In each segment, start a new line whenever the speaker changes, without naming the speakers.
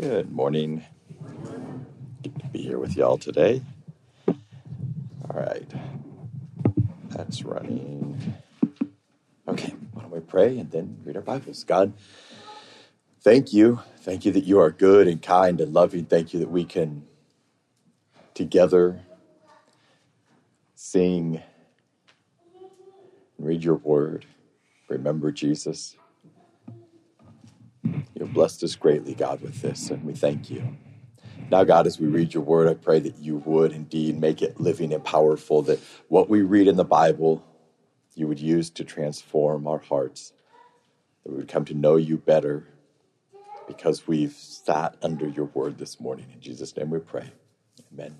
Good morning. Good to be here with y'all today. All right. That's running. Okay, why don't we pray and then read our Bibles. God, thank you. Thank you that you are good and kind and loving. Thank you that we can together sing and read your word. Remember Jesus. You have blessed us greatly, God, with this, and we thank you. Now, God, as we read your word, I pray that you would indeed make it living and powerful, that what we read in the Bible, you would use to transform our hearts, that we would come to know you better because we've sat under your word this morning. In Jesus' name we pray. Amen.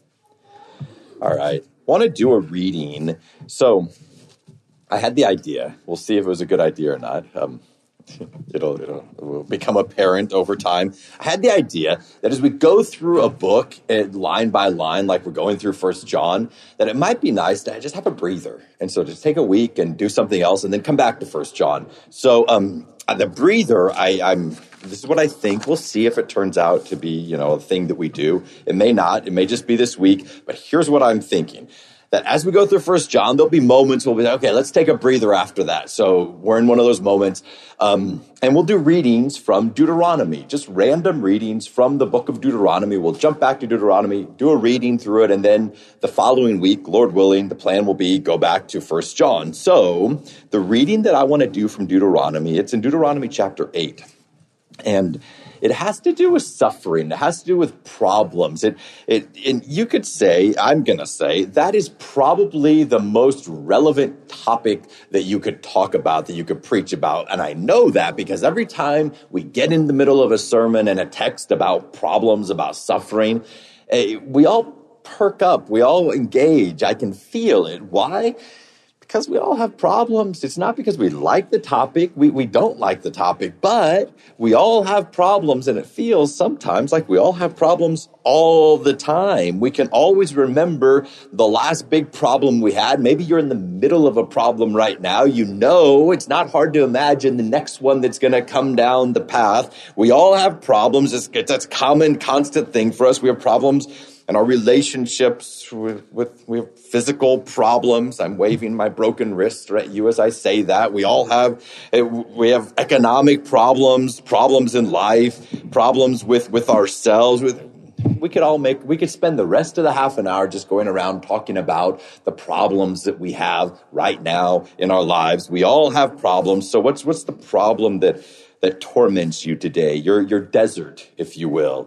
All right. I want to do a reading. So I had the idea. We'll see if it was a good idea or not. It will become apparent over time. I had the idea that as we go through a book line by line, like we're going through 1 John, that it might be nice to just have a breather. And so just take a week and do something else and then come back to 1 John. So the breather, this is what I think. We'll see if it turns out to be, a thing that we do. It may not. It may just be this week. But here's what I'm thinking. That as we go through 1 John, there'll be moments we'll be like, okay, let's take a breather after that. So we're in one of those moments. And we'll do readings from Deuteronomy, just random readings from the book of Deuteronomy. We'll jump back to Deuteronomy, do a reading through it, and then the following week, Lord willing, the plan will be go back to 1 John. So the reading that I want to do from Deuteronomy, it's in Deuteronomy chapter 8. And it has to do with suffering. It has to do with problems. And you could say, I'm going to say, that is probably the most relevant topic that you could talk about, that you could preach about. And I know that because every time we get in the middle of a sermon and a text about problems, about suffering, we all perk up. We all engage. I can feel it. Why? Because we all have problems. It's not because we like the topic. We don't like the topic, but we all have problems, and it feels sometimes like we all have problems all the time. We can always remember the last big problem we had. Maybe you're in the middle of a problem right now. It's not hard to imagine the next one that's going to come down the path. We all have problems. That's a common, constant thing for us. We have problems in our relationships we have physical problems. I'm waving my broken wrist at you as I say that. We have economic problems in life, problems with ourselves. We could spend the rest of the half an hour just going around talking about the problems that we have right now in our lives. We all have problems. So what's the problem that torments you today? Your desert, if you will.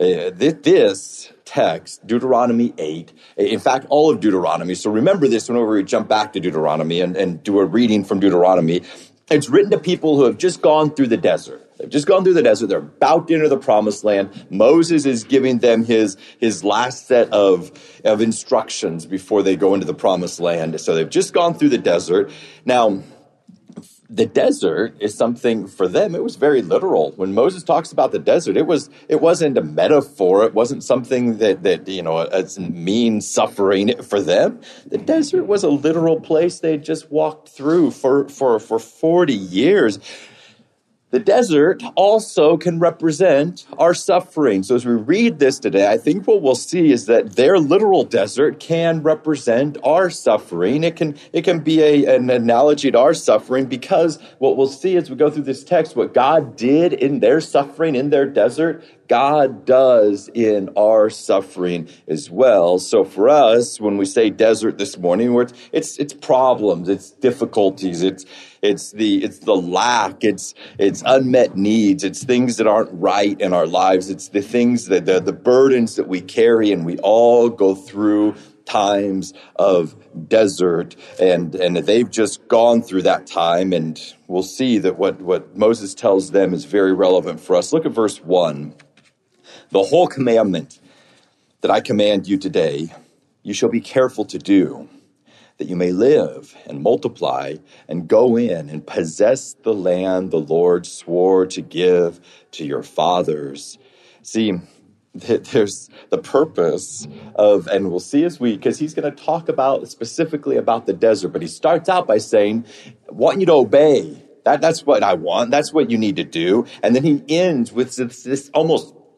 This text, Deuteronomy 8, in fact, all of Deuteronomy. So remember this whenever we jump back to Deuteronomy and do a reading from Deuteronomy. It's written to people who have just gone through the desert. They've just gone through the desert. They're about to enter the promised land. Moses is giving them his last set of instructions before they go into the promised land. So they've just gone through the desert. Now, the desert is something for them. It was very literal. When Moses talks about the desert, it wasn't a metaphor. It wasn't something that means suffering for them. The desert was a literal place they just walked through for 40 years. The desert also can represent our suffering. So as we read this today, I think what we'll see is that their literal desert can represent our suffering. It can be an analogy to our suffering, because what we'll see as we go through this text, what God did in their suffering, in their desert, God does in our suffering as well. So for us, when we say desert this morning, it's problems, it's difficulties, it's the lack, it's unmet needs, it's things that aren't right in our lives, it's the things that the burdens that we carry, and we all go through times of desert, and they've just gone through that time, and we'll see that what Moses tells them is very relevant for us. Look at verse 1. The whole commandment that I command you today, you shall be careful to do, that you may live and multiply and go in and possess the land the Lord swore to give to your fathers. See, there's the purpose of, and we'll see because he's going to talk specifically about the desert, but he starts out by saying, I want you to obey. That's what I want. That's what you need to do. And then he ends with this almost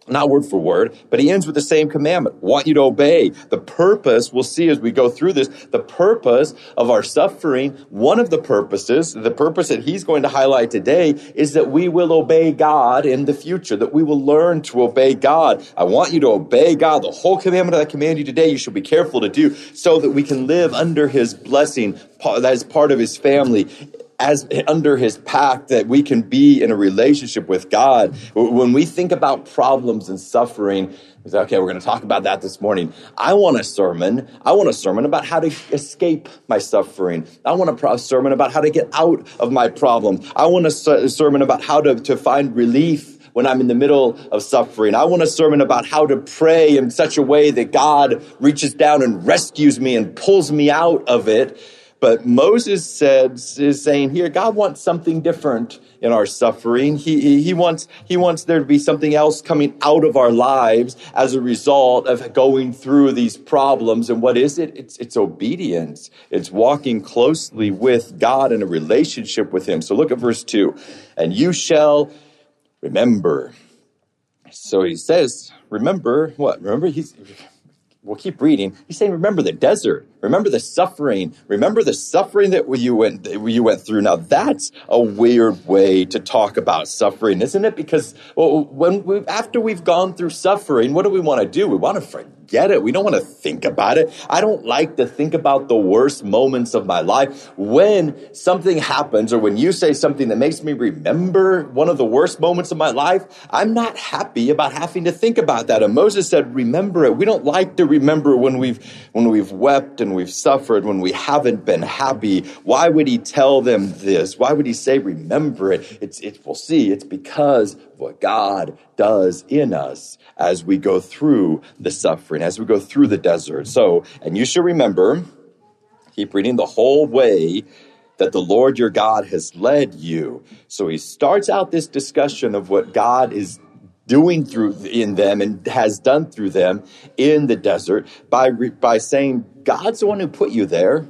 not word for word, but he ends with the same commandment. I want you to obey. The purpose, we'll see as we go through this, the purpose of our suffering, one of the purposes, the purpose that he's going to highlight today is that we will obey God in the future, that we will learn to obey God. I want you to obey God. The whole commandment that I command you today, you should be careful to do so that we can live under his blessing, that is part of his family, as under his pact, that we can be in a relationship with God. When we think about problems and suffering, we say, okay, we're going to talk about that this morning. I want a sermon about how to escape my suffering. I want a sermon about how to get out of my problems. I want a sermon about how to find relief when I'm in the middle of suffering. I want a sermon about how to pray in such a way that God reaches down and rescues me and pulls me out of it. But Moses is saying here, God wants something different in our suffering. He wants there to be something else coming out of our lives as a result of going through these problems. And what is it? It's obedience. It's walking closely with God in a relationship with him. So look at verse 2. And you shall remember. So he says, remember what? Remember, we'll keep reading. He's saying, remember the desert. Remember the suffering. Remember the suffering that you went through. Now, that's a weird way to talk about suffering, isn't it? Because after we've gone through suffering, what do we want to do? We want to forget it. We don't want to think about it. I don't like to think about the worst moments of my life. When something happens or when you say something that makes me remember one of the worst moments of my life, I'm not happy about having to think about that. And Moses said, remember it. We don't like to remember when we've wept and we've suffered, when we haven't been happy. Why would he tell them this? Why would he say, remember it? We'll see. It's because of what God does in us as we go through the suffering, as we go through the desert. So, and you should remember, keep reading, the whole way that the Lord your God has led you. So he starts out this discussion of what God is doing in them and has done through them in the desert by saying, God's the one who put you there.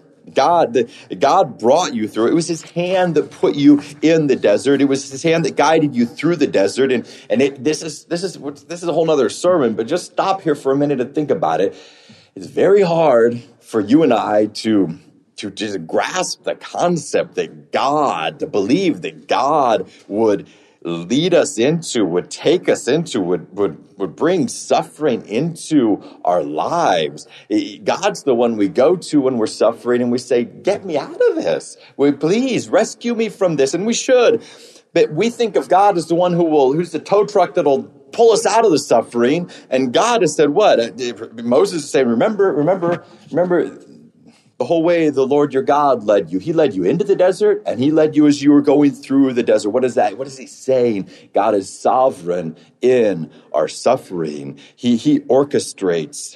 God brought you through. It was his hand that put you in the desert. It was his hand that guided you through the desert. And this is a whole nother sermon, but just stop here for a minute and think about it. It's very hard for you and I to just grasp the concept to believe that God would lead us into, would take us into, would bring suffering into our lives. God's the one we go to when we're suffering and we say, get me out of this. Please rescue me from this. And we should. But we think of God as the one who's the tow truck that'll pull us out of the suffering. And God has said what? Moses is saying, remember the whole way the Lord your God led you. He led you into the desert, and he led you as you were going through the desert. What is that? What is he saying? God is sovereign in our suffering. He orchestrates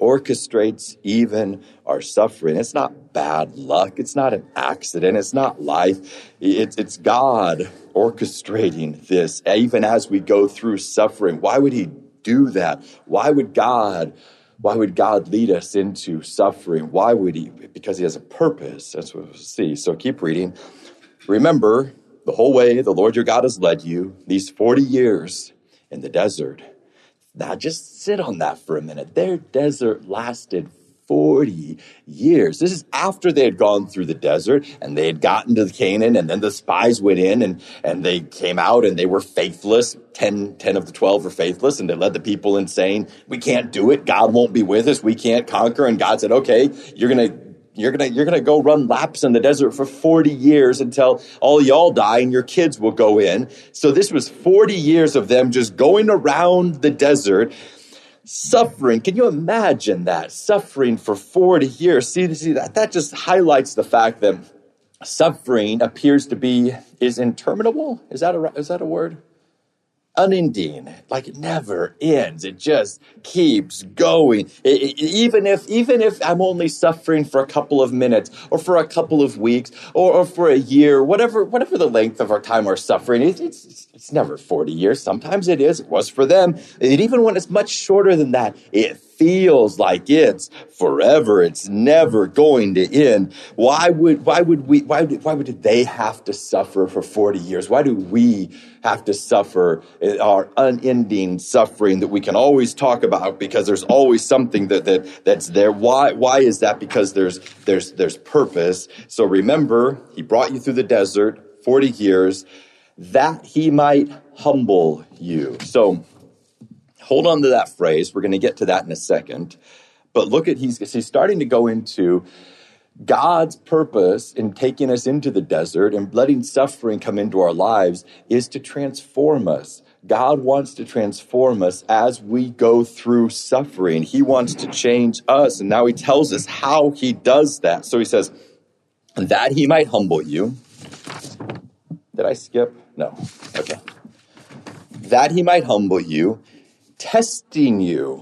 even our suffering. It's not bad luck. It's not an accident. It's not life. It's God orchestrating this, even as we go through suffering. Why would he do that? Why would God lead us into suffering? Why would he? Because he has a purpose. That's what we'll see. So keep reading. Remember the whole way the Lord your God has led you these 40 years in the desert. Now just sit on that for a minute. Their desert lasted 40 years. This is after they had gone through the desert and they had gotten to Canaan, and then the spies went in and they came out and they were faithless. 10 of the 12 were faithless, and they led the people in saying, we can't do it. God won't be with us. We can't conquer. And God said, okay, you're going to go run laps in the desert for 40 years until all y'all die and your kids will go in. So this was 40 years of them just going around the desert, suffering. Can you imagine that? Suffering for 40 years. See that just highlights the fact that suffering is interminable. Is that a word? Unending, like it never ends. It just keeps going. Even if I'm only suffering for a couple of minutes or for a couple of weeks or for a year, whatever the length of our time we're suffering, it's It's never 40 years. Sometimes it is. It was for them. And even when it's much shorter than that, it feels like it's forever. It's never going to end. Why would they have to suffer for 40 years? Why do we have to suffer our unending suffering that we can always talk about because there's always something that's there? Why is that? Because there's purpose. So remember, he brought you through the desert 40 years that he might humble you. So hold on to that phrase. We're going to get to that in a second. But look at, he's starting to go into God's purpose in taking us into the desert and letting suffering come into our lives is to transform us. God wants to transform us as we go through suffering. He wants to change us. And now he tells us how he does that. So he says, that he might humble you. Did I skip? No. Okay. That he might humble you, testing you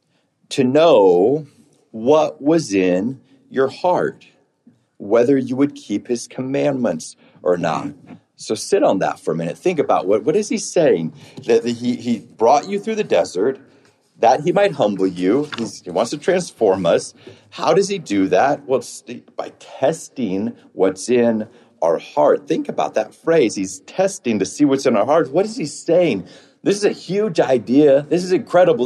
to know what was in your heart, whether you would keep his commandments or not. So sit on that for a minute. Think about what is he saying? That he brought you through the desert, that he might humble you. He wants to transform us. How does he do that? Well, it's by testing what's in our heart. Think about that phrase. He's testing to see what's in our heart. What is he saying? This is a huge idea. This is incredible.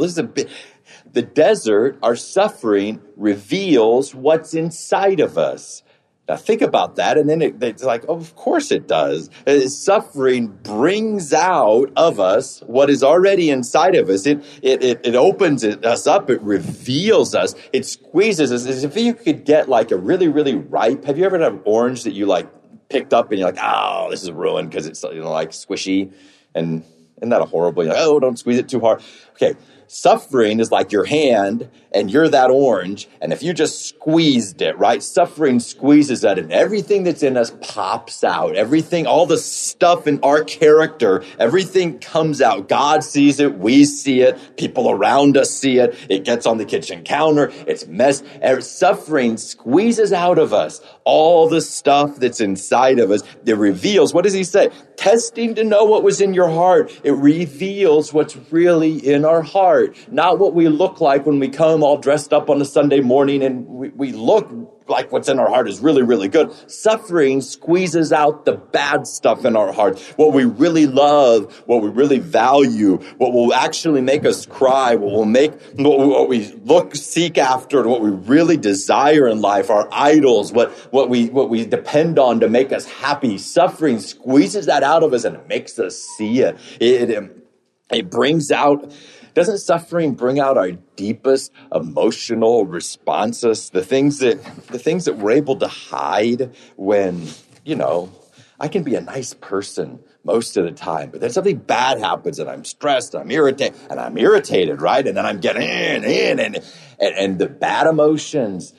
The desert, our suffering, reveals what's inside of us. Now think about that, and then it's like, oh, of course it does. Suffering brings out of us what is already inside of us. It opens us up. It reveals us. It squeezes us. As if you could get like a really, really ripe. Have you ever had an orange that you like picked up and you're like, oh, this is ruined because it's like squishy, and isn't that a horrible? You're like, oh, don't squeeze it too hard. Okay. Suffering is like your hand, and you're that orange, and if you just squeezed it, right? Suffering squeezes that, and everything that's in us pops out. Everything, all the stuff in our character, everything comes out. God sees it, we see it, people around us see it. It gets on the kitchen counter, it's mess. Suffering squeezes out of us all the stuff that's inside of us. It reveals, what does he say? Testing to know what was in your heart. It reveals what's really in our heart. Not what we look like when we come all dressed up on a Sunday morning and we look like what's in our heart is really, really good. Suffering squeezes out the bad stuff in our heart. What we really love, what we really value, what will actually make us cry, what we seek after, and what we really desire in life, our idols, what we depend on to make us happy. Suffering squeezes that out of us and it makes us see it. It brings out. Doesn't suffering bring out our deepest emotional responses? The things that we're able to hide when, I can be a nice person most of the time, but then something bad happens and I'm stressed, I'm irritated, right? And then I'm getting in and the bad emotions,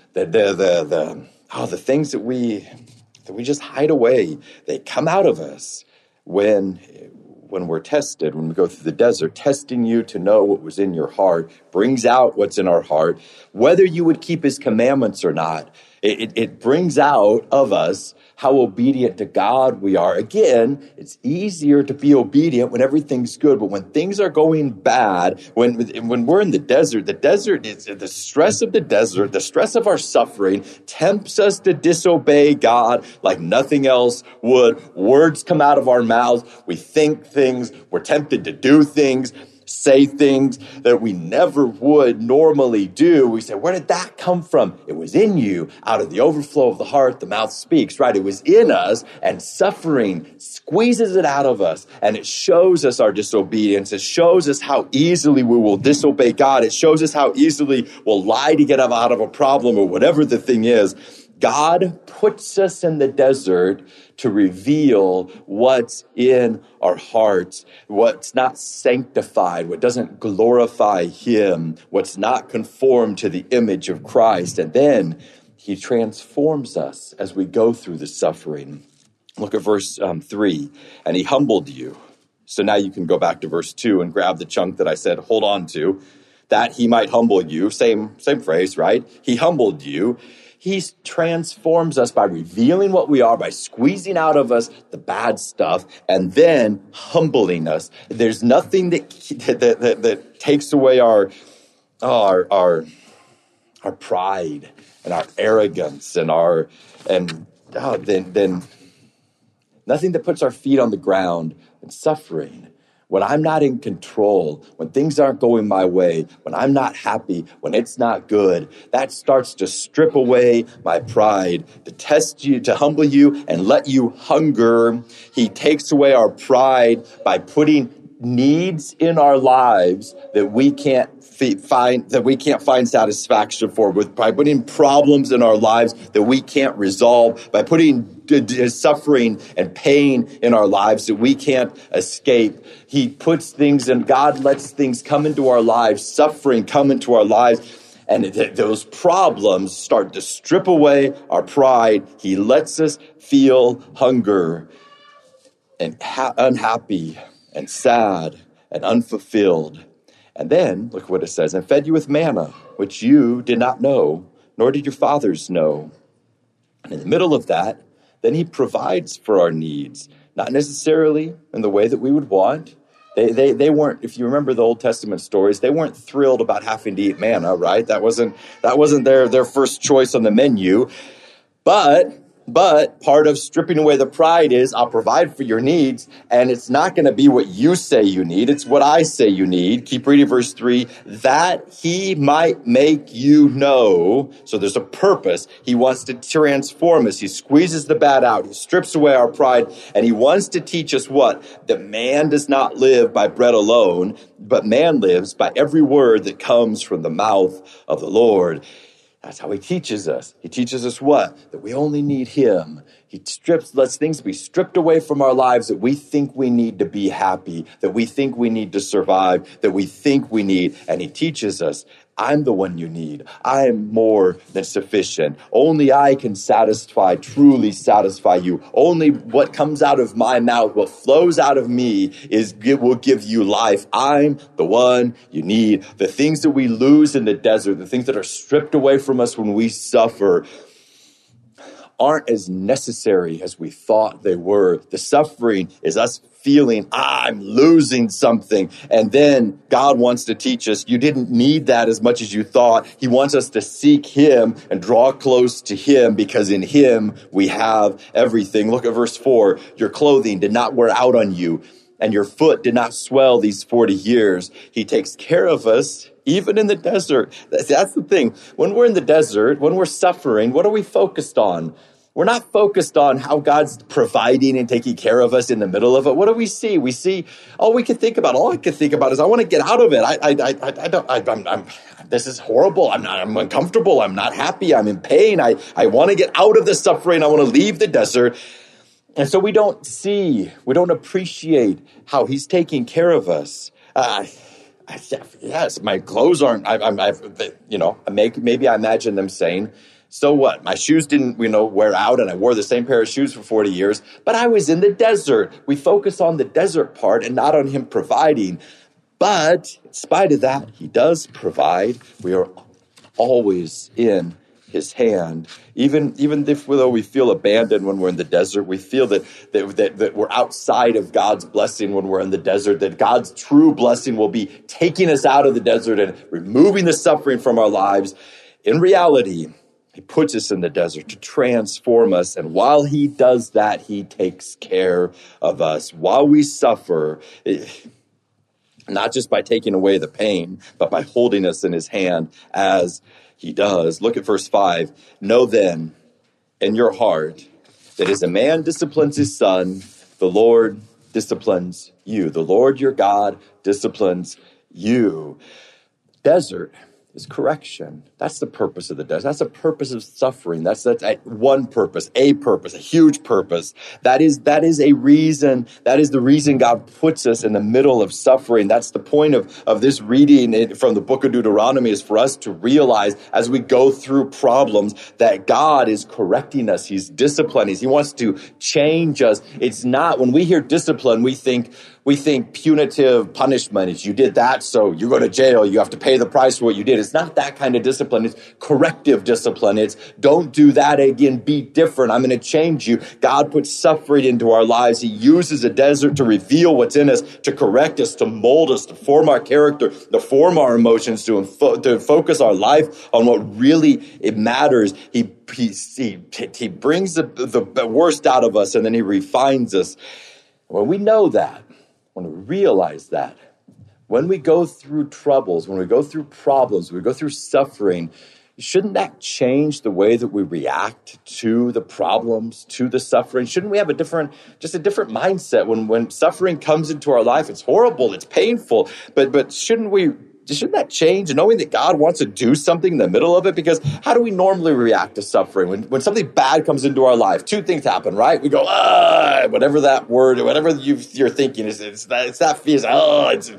the things that we just hide away, they come out of us when we're tested, when we go through the desert. Testing you to know what was in your heart brings out what's in our heart, whether you would keep his commandments or not. It brings out of us how obedient to God we are. Again, it's easier to be obedient when everything's good, but when things are going bad, when we're in the desert is the stress of the desert, the stress of our suffering tempts us to disobey God like nothing else would. Words come out of our mouths. We think things. We're tempted to do things, say things that we never would normally do. We say, where did that come from? It was in you. Out of the overflow of the heart, the mouth speaks, right? It was in us, and suffering squeezes it out of us, and it shows us our disobedience. It shows us how easily we will disobey God. It shows us how easily we'll lie to get out of a problem or whatever the thing is. God puts us in the desert to reveal what's in our hearts, what's not sanctified, what doesn't glorify him, what's not conformed to the image of Christ. And then he transforms us as we go through the suffering. Look at verse 3. And he humbled you. So now you can go back to verse 2 and grab the chunk that I said, hold on to, that he might humble you. Same phrase, right? He humbled you. He transforms us by revealing what we are, by squeezing out of us the bad stuff, and then humbling us. There's nothing that takes away our pride and our arrogance and then nothing that puts our feet on the ground and suffering. When I'm not in control, when things aren't going my way, when I'm not happy, when it's not good, that starts to strip away my pride, to test you, to humble you, and let you hunger. He takes away our pride by putting needs in our lives that we can't find satisfaction for, by putting problems in our lives that we can't resolve, by putting suffering and pain in our lives that we can't escape. He puts things and God lets things come into our lives, suffering come into our lives, and those problems start to strip away our pride. He lets us feel hunger and unhappy and sad and unfulfilled. And then, look what it says, and fed you with manna, which you did not know, nor did your fathers know. And in the middle of that, then he provides for our needs, not necessarily in the way that we would want. They weren't, if you remember the Old Testament stories, they weren't thrilled about having to eat manna, right? That wasn't their first choice on the menu. But part of stripping away the pride is I'll provide for your needs, and it's not going to be what you say you need. It's what I say you need. Keep reading verse 3, that he might make you know. So there's a purpose. He wants to transform us. He squeezes the bad out. He strips away our pride, and he wants to teach us what? That man does not live by bread alone, but man lives by every word that comes from the mouth of the Lord. That's how he teaches us. He teaches us what? That we only need him. He lets things be stripped away from our lives that we think we need to be happy, that we think we need to survive, that we think we need. And he teaches us, I'm the one you need. I am more than sufficient. Only I can truly satisfy you. Only what comes out of my mouth, what flows out of me will give you life. I'm the one you need. The things that we lose in the desert, the things that are stripped away from us when we suffer, aren't as necessary as we thought they were. The suffering is us feeling, I'm losing something. And then God wants to teach us, you didn't need that as much as you thought. He wants us to seek him and draw close to him, because in him we have everything. Look at verse 4. Your clothing did not wear out on you, and your foot did not swell these 40 years. He takes care of us even in the desert. That's the thing. When we're in the desert, when we're suffering, what are we focused on? We're not focused on how God's providing and taking care of us in the middle of it. What do we see? We see, all I can think about is I want to get out of it. This is horrible. I'm uncomfortable. I'm not happy. I'm in pain. I want to get out of the suffering. I want to leave the desert. And so we don't appreciate how he's taking care of us. Yes, my clothes aren't, maybe I imagine them saying, so what? My shoes didn't, wear out, and I wore the same pair of shoes for 40 years, but I was in the desert. We focus on the desert part and not on him providing. But in spite of that, he does provide. We are always in his hand. Even though we feel abandoned when we're in the desert, we feel that we're outside of God's blessing when we're in the desert, that God's true blessing will be taking us out of the desert and removing the suffering from our lives. In reality, he puts us in the desert to transform us. And while he does that, he takes care of us. While we suffer, not just by taking away the pain, but by holding us in his hand as he does. Look at verse 5. Know then in your heart that as a man disciplines his son, the Lord disciplines you. The Lord your God disciplines you. Desert is correction. That's the purpose of the desert. That's the purpose of suffering. That's one purpose, a huge purpose. That is a reason. That is the reason God puts us in the middle of suffering. That's the point of this reading from the book of Deuteronomy, is for us to realize as we go through problems that God is correcting us. He's disciplining us. He wants to change us. It's not, when we hear discipline, we think, We think punitive punishment is you did that, so you go to jail, you have to pay the price for what you did. It's not that kind of discipline. It's corrective discipline. It's don't do that again, be different. I'm going to change you. God puts suffering into our lives. He uses a desert to reveal what's in us, to correct us, to mold us, to form our character, to form our emotions, to focus our life on what really it matters. He brings the worst out of us, and then he refines us. When we know that, when we realize that, when we go through troubles, when we go through problems, when we go through suffering, shouldn't that change the way that we react to the problems, to the suffering? Shouldn't we have a different mindset when suffering comes into our life? It's horrible, it's painful, but shouldn't that change, knowing that God wants to do something in the middle of it? Because how do we normally react to suffering? When something bad comes into our life, two things happen, right? We go, whatever that word, whatever you're thinking, it's that feeling,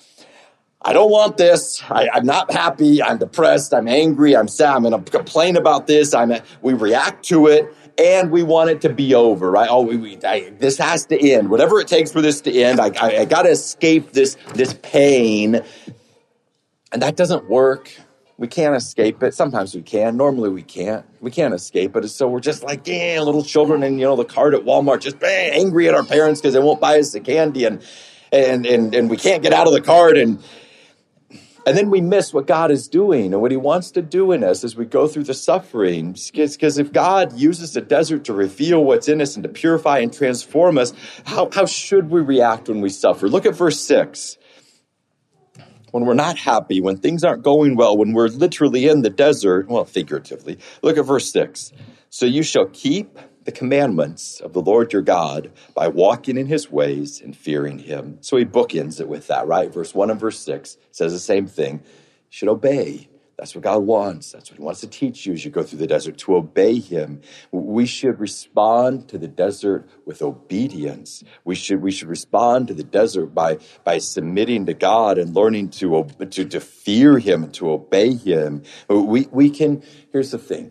I don't want this. I'm not happy. I'm depressed. I'm angry. I'm sad. I'm going to complain about this. We react to it, and we want it to be over, right? This has to end. Whatever it takes for this to end, I got to escape this pain. And that doesn't work. We can't escape it. Sometimes we can. Normally we can't. We can't escape it. So we're just like, little children in, the cart at Walmart, just angry at our parents because they won't buy us the candy, and we can't get out of the cart, and then we miss what God is doing and what he wants to do in us as we go through the suffering. Because if God uses the desert to reveal what's in us and to purify and transform us, how should we react when we suffer? Look at verse 6. When we're not happy, when things aren't going well, when we're literally in the desert, well, figuratively, look at verse 6. So you shall keep the commandments of the Lord your God by walking in his ways and fearing him. So he bookends it with that, right? Verse 1 and verse 6 says the same thing. You should obey. That's what God wants. That's what he wants to teach you as you go through the desert, to obey him. We should respond to the desert with obedience. We should respond to the desert by submitting to God and learning to fear him and to obey him. We can, here's the thing.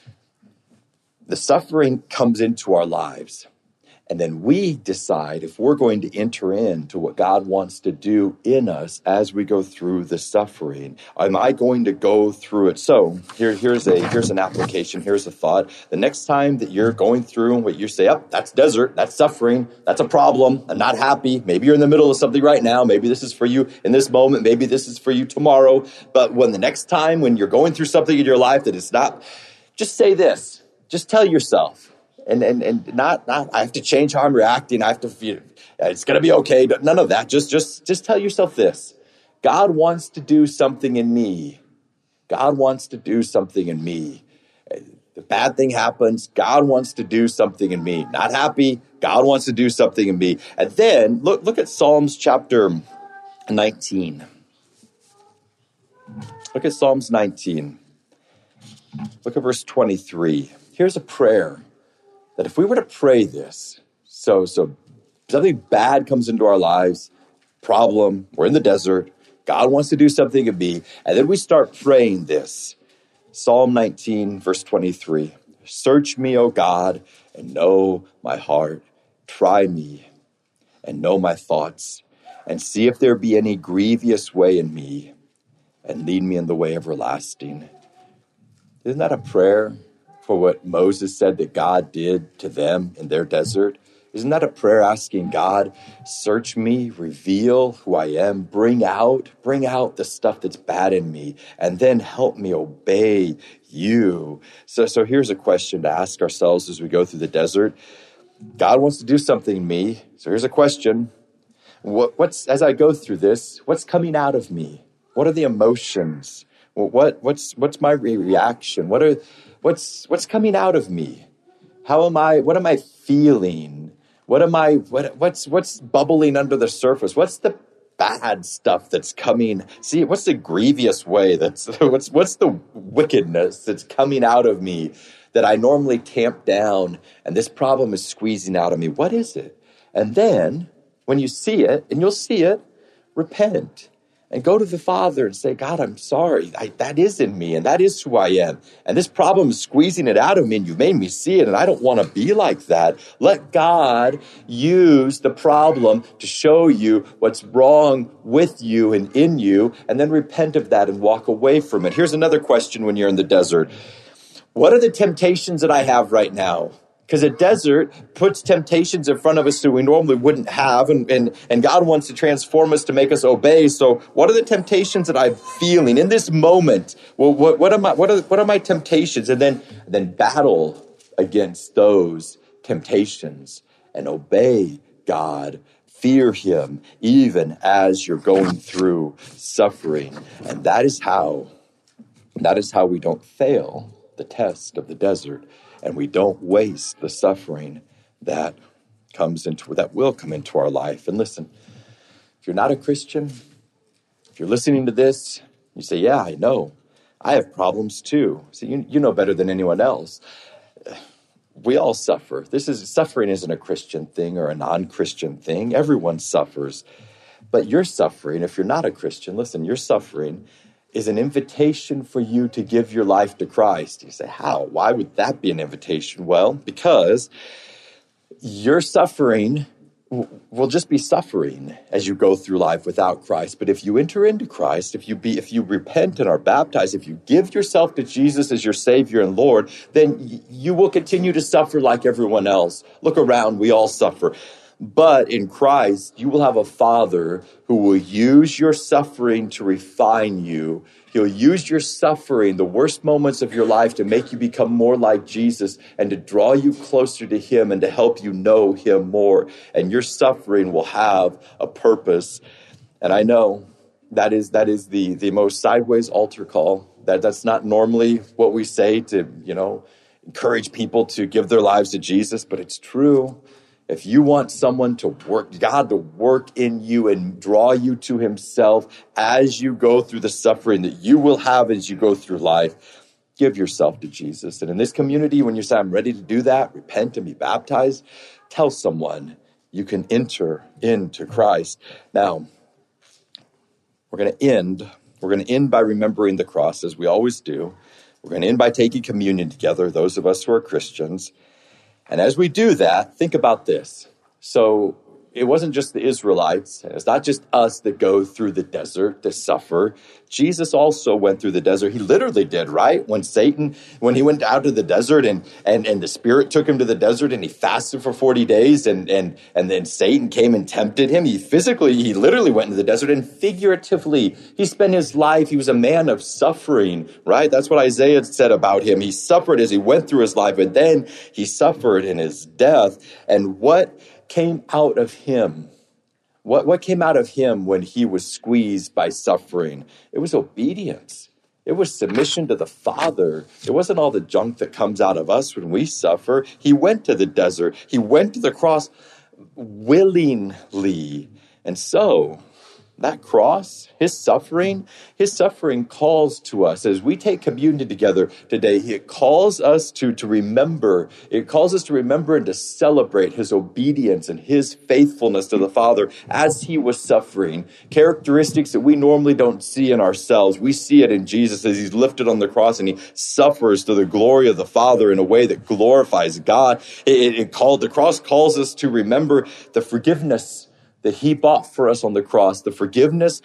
The suffering comes into our lives, and then we decide if we're going to enter into what God wants to do in us as we go through the suffering. Am I going to go through it? So here's an application. Here's a thought. The next time that you're going through what you say, that's desert, that's suffering, that's a problem, I'm not happy. Maybe you're in the middle of something right now. Maybe this is for you in this moment. Maybe this is for you tomorrow. But when the next time when you're going through something in your life that is not, just say this. Just tell yourself. And not I have to change how I'm reacting. I have to feel it's going to be okay. None of that. Just tell yourself this. God wants to do something in me. God wants to do something in me. The bad thing happens. God wants to do something in me. Not happy. God wants to do something in me. And then look at Psalms chapter 19. Look at Psalms 19. Look at verse 23. Here's a prayer that if we were to pray this, so something bad comes into our lives, problem, we're in the desert, God wants to do something in me, and then we start praying this. Psalm 19, verse 23. Search me, O God, and know my heart. Try me and know my thoughts, and see if there be any grievous way in me, and lead me in the way everlasting. Isn't that a prayer for what Moses said that God did to them in their desert? Isn't that a prayer asking God, search me, reveal who I am, bring out the stuff that's bad in me, and then help me obey you? So here's a question to ask ourselves as we go through the desert. God wants to do something in me. So here's a question. As I go through this, what's coming out of me? What are the emotions? What's my reaction? What's coming out of me? What am I feeling? What's bubbling under the surface? What's the bad stuff that's coming? See, what's the grievous way what's the wickedness that's coming out of me that I normally tamp down, and this problem is squeezing out of me? What is it? And then when you see it, and you'll see it, repent. And go to the Father and say, God, I'm sorry. That is in me, and that is who I am. And this problem is squeezing it out of me, and you've made me see it, and I don't want to be like that. Let God use the problem to show you what's wrong with you and in you, and then repent of that and walk away from it. Here's another question when you're in the desert. What are the temptations that I have right now? Because a desert puts temptations in front of us that we normally wouldn't have, and God wants to transform us to make us obey. So what are the temptations that I'm feeling in this moment? Well, what are my temptations? And then battle against those temptations and obey God. Fear him even as you're going through suffering. And that is how we don't fail the test of the desert. And we don't waste the suffering that will come into our life. And listen, if you're not a Christian, if you're listening to this, you say, yeah, I know. I have problems too. So you know better than anyone else. We all suffer. Suffering isn't a Christian thing or a non-Christian thing. Everyone suffers. But your suffering, if you're not a Christian, listen, your suffering is an invitation for you to give your life to Christ. You say, how? Why would that be an invitation? Well, because your suffering will just be suffering as you go through life without Christ. But if you enter into Christ, if you repent and are baptized, if you give yourself to Jesus as your Savior and Lord, then you will continue to suffer like everyone else. Look around, we all suffer. But in Christ, you will have a Father who will use your suffering to refine you. He'll use your suffering, the worst moments of your life, to make you become more like Jesus and to draw you closer to him and to help you know him more. And your suffering will have a purpose. And I know that is the most sideways altar call. That's not normally what we say to, encourage people to give their lives to Jesus, but it's true. If you want God to work in you and draw you to himself as you go through the suffering that you will have as you go through life, give yourself to Jesus. And in this community, when you say, I'm ready to do that, repent and be baptized, tell someone you can enter into Christ. Now, we're going to end by remembering the cross, as we always do. We're going to end by taking communion together, those of us who are Christians. And as we do that, think about this. So it wasn't just the Israelites. It's not just us that go through the desert to suffer. Jesus also went through the desert. He literally did, right? When he went out to the desert and the Spirit took him to the desert and he fasted for 40 days and then Satan came and tempted him. He literally went into the desert, and figuratively, he spent his life. He was a man of suffering, right? That's what Isaiah said about him. He suffered as he went through his life, and then he suffered in his death. And what came out of him? What came out of him when he was squeezed by suffering? It was obedience. It was submission to the Father. It wasn't all the junk that comes out of us when we suffer. He went to the desert. He went to the cross willingly. And so that cross, his suffering calls to us. As we take communion together today, it calls us to remember. It calls us to remember and to celebrate his obedience and his faithfulness to the Father as he was suffering. Characteristics that we normally don't see in ourselves. We see it in Jesus as he's lifted on the cross and he suffers to the glory of the Father in a way that glorifies God. The cross calls us to remember the forgiveness that he bought for us on the cross, the forgiveness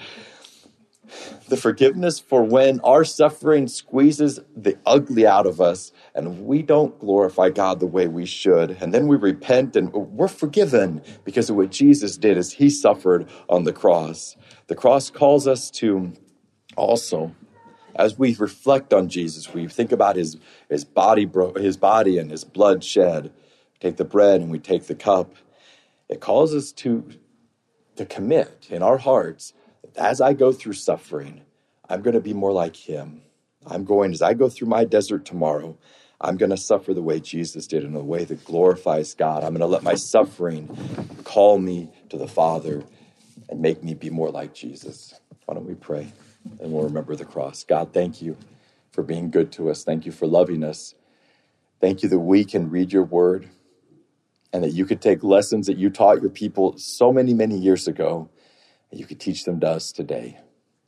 for when our suffering squeezes the ugly out of us and we don't glorify God the way we should. And then we repent and we're forgiven because of what Jesus did as he suffered on the cross. The cross calls us to also, as we reflect on Jesus, we think about his body and his blood shed. We take the bread and we take the cup. It calls us to commit in our hearts, as I go through suffering, I'm going to be more like him. As I go through my desert tomorrow, I'm going to suffer the way Jesus did in a way that glorifies God. I'm going to let my suffering call me to the Father and make me be more like Jesus. Why don't we pray? And we'll remember the cross. God, thank you for being good to us. Thank you for loving us. Thank you that we can read your word, and that you could take lessons that you taught your people so many, many years ago, and you could teach them to us today.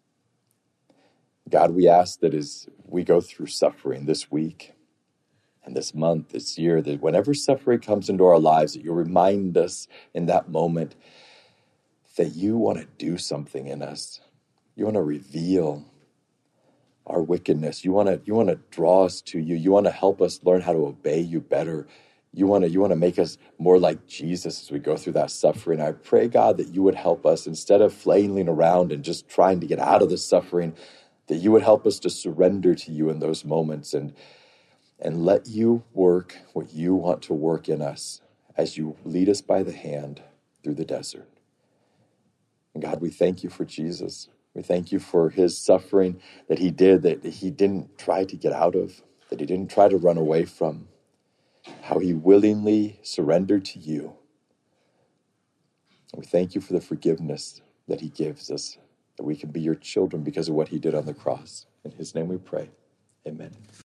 God, we ask that as we go through suffering this week and this month, this year, that whenever suffering comes into our lives, that you'll remind us in that moment that you want to do something in us. You want to reveal our wickedness. You want to draw us to you. You want to help us learn how to obey you better. You want to make us more like Jesus as we go through that suffering. I pray, God, that you would help us instead of flailing around and just trying to get out of the suffering, that you would help us to surrender to you in those moments and let you work what you want to work in us as you lead us by the hand through the desert. And God, we thank you for Jesus. We thank you for his suffering that he did, that he didn't try to get out of, that he didn't try to run away from, how he willingly surrendered to you. And we thank you for the forgiveness that he gives us, that we can be your children because of what he did on the cross. In his name we pray. Amen.